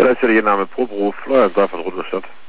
Ja, das ist ja Ihr Name, Proberuf, Florian Seifert, Rudolstadt.